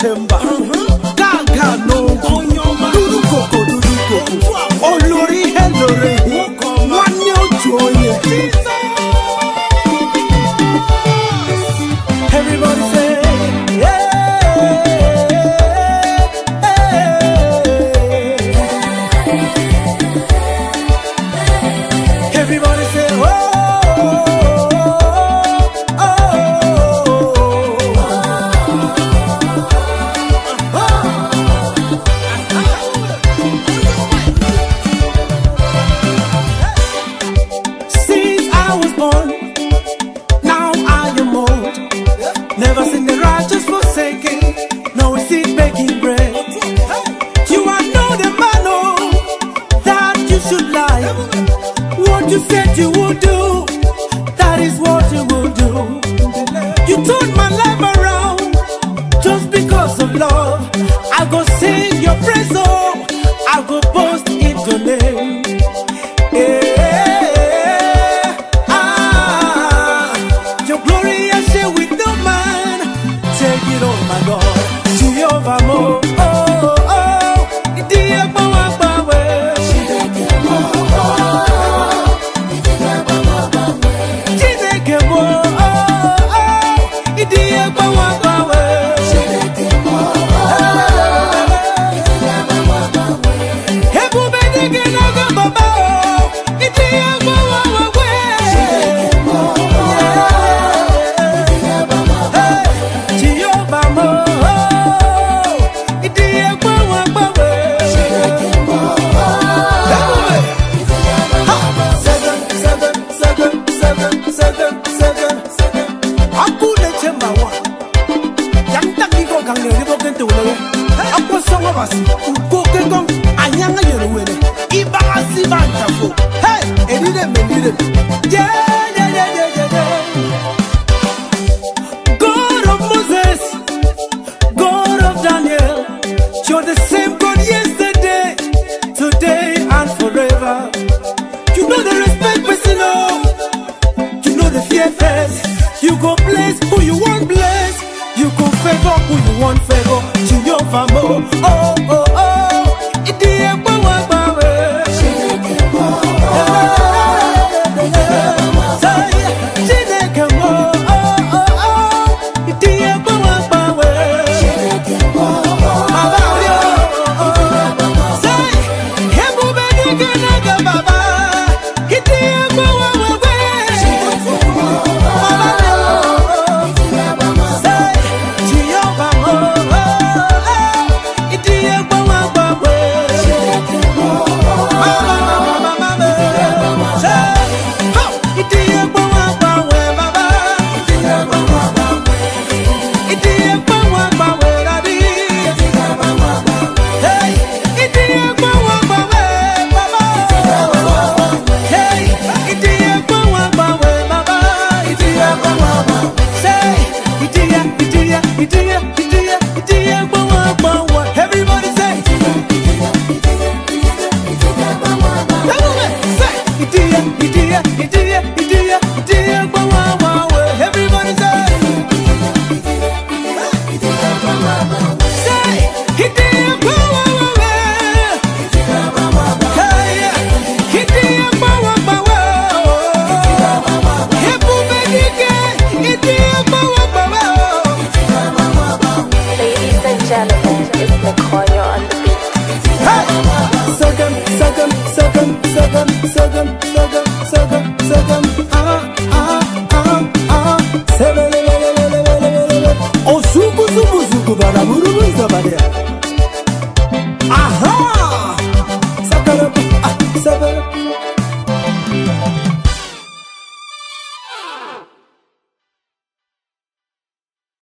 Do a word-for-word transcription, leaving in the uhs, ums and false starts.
Chemba, Gaga no, Dudu Coco, Dudu Coco, Olori Helore, one yo joy. Everybody say, yeah, yeah. Everybody say, oh. Never seen the righteous forsaken, no seed making bread. You are not the man, oh, that you should lie. What you said you would do, that is what you will do. You turned my life around, just because of love. I go sing your praise, oh, I go boast in your name. Yeah, ah, your glory I share with no man. Take it on, my God. Jehovah Mo, oh, oh, Idia Bawa Bawe. Chineke Mo, oh, oh, Idia Bawa Bawe. Hebu bedege naga baba, Idia Bawa Bawe. Yeah, yeah, yeah, yeah, yeah, yeah. God of Moses, God of Daniel, you're the same God yesterday, today, and forever. You know the respect person, oh. You know the fear first. You go bless who you want bless. You go favor who you want favor. Jehovah Mo, oh, oh, oh. Idia Bawa Bawe. Ladies and gentlemen, it's McCoy.